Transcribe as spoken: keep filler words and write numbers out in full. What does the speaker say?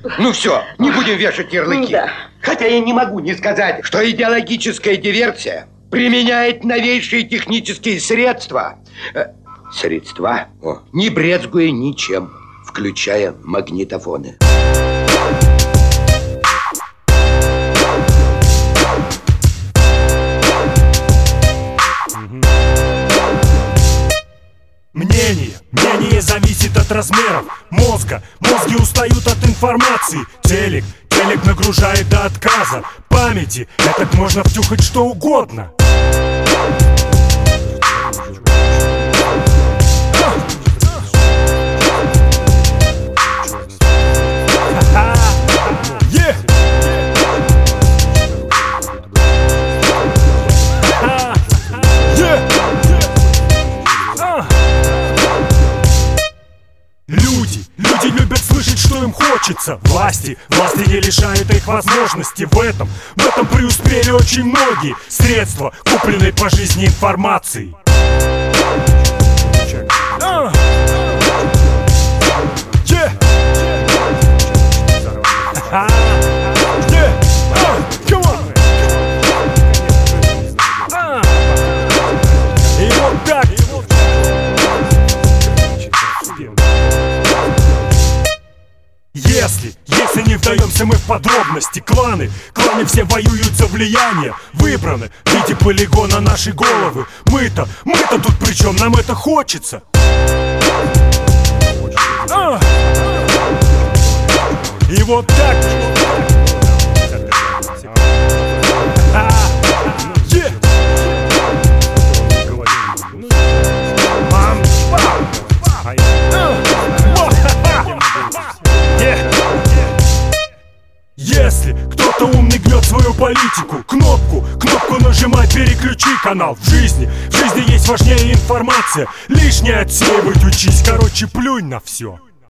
Ну все, не будем вешать ярлыки. Да. Хотя я не могу не сказать, что идеологическая диверсия применяет новейшие технические средства. Э, средства, О. не брезгуя ничем, включая магнитофоны. Мнение, мнение зависит от размеров мозга. Мозги устают от информации. Телек, телек нагружает до отказа. Памяти, это можно втюхать что угодно. Люди, люди любят слышать, что им хочется. Власти, власти не лишают их возможности. В этом, в этом преуспели очень многие. Средства, купленные по жизни информацией. А! Yeah! А! Yeah! А! Come on! А! И вот так! Если, если не вдаемся мы в подробности, кланы, кланы все воюют за влияние. Выбраны в виде полигона наши головы. Мы-то, мы-то тут при чем? Нам это хочется. А! И вот так. А! Е! Мам, пап. Если кто-то умный гнет свою политику, кнопку, кнопку нажимай, переключи канал. В жизни, в жизни есть важнее информация. Лишнее отсеивать учись, короче, плюнь на все.